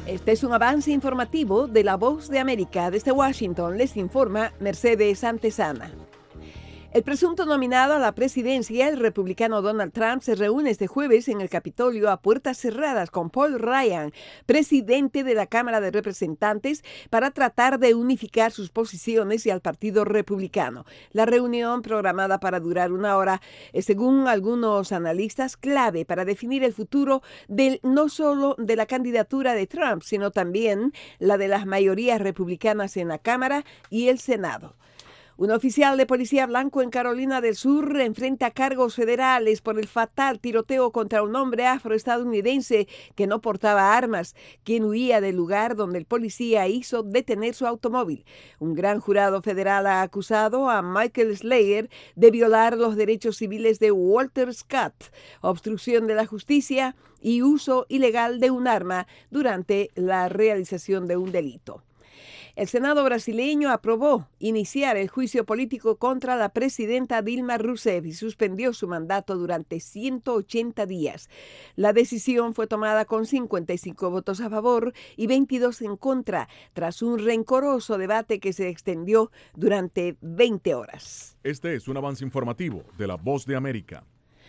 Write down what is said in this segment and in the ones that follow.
Este es un avance informativo de La Voz de América. Desde Washington les informa Mercedes Antezana. El presunto nominado a la presidencia, el republicano Donald Trump, se reúne este jueves en el Capitolio a puertas cerradas con Paul Ryan, presidente de la Cámara de Representantes, para tratar de unificar sus posiciones y al Partido Republicano. La reunión, programada para durar 1 hora, es, según algunos analistas, clave para definir el futuro no solo de la candidatura de Trump, sino también la de las mayorías republicanas en la Cámara y el Senado. Un oficial de policía blanco en Carolina del Sur enfrenta cargos federales por el fatal tiroteo contra un hombre afroestadounidense que no portaba armas, quien huía del lugar donde el policía hizo detener su automóvil. Un gran jurado federal ha acusado a Michael Slayer de violar los derechos civiles de Walter Scott, obstrucción de la justicia y uso ilegal de un arma durante la realización de un delito. El Senado brasileño aprobó iniciar el juicio político contra la presidenta Dilma Rousseff y suspendió su mandato durante 180 días. La decisión fue tomada con 55 votos a favor y 22 en contra, tras un rencoroso debate que se extendió durante 20 horas. Este es un avance informativo de La Voz de América.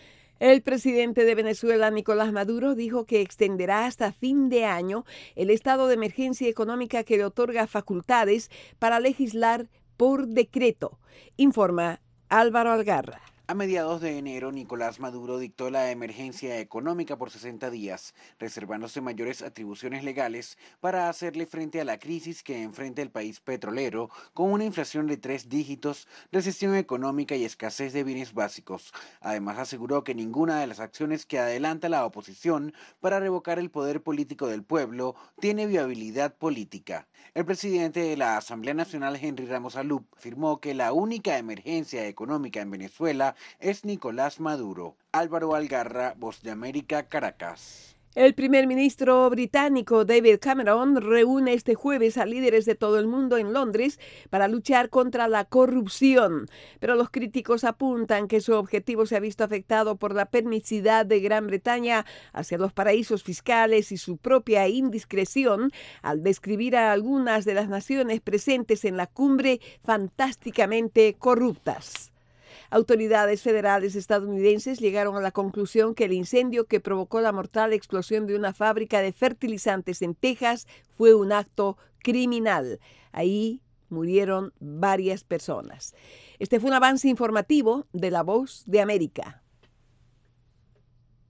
El presidente de Venezuela, Nicolás Maduro, dijo que extenderá hasta fin de año el estado de emergencia económica que le otorga facultades para legislar por decreto, informa Álvaro Algarra. A mediados de enero, Nicolás Maduro dictó la emergencia económica por 60 días, reservándose mayores atribuciones legales para hacerle frente a la crisis que enfrenta el país petrolero, con una inflación de 3 dígitos, recesión económica y escasez de bienes básicos. Además, aseguró que ninguna de las acciones que adelanta la oposición para revocar el poder político del pueblo tiene viabilidad política. El presidente de la Asamblea Nacional, Henry Ramos Alup, afirmó que la única emergencia económica en Venezuela es Nicolás Maduro. Álvaro Algarra, Voz de América, Caracas. El primer ministro británico David Cameron reúne este jueves a líderes de todo el mundo en Londres para luchar contra la corrupción, pero los críticos apuntan que su objetivo se ha visto afectado por la permisividad de Gran Bretaña hacia los paraísos fiscales y su propia indiscreción al describir a algunas de las naciones presentes en la cumbre fantásticamente corruptas. Autoridades federales estadounidenses llegaron a la conclusión que el incendio que provocó la mortal explosión de una fábrica de fertilizantes en Texas fue un acto criminal. Ahí murieron varias personas. Este fue un avance informativo de La Voz de América.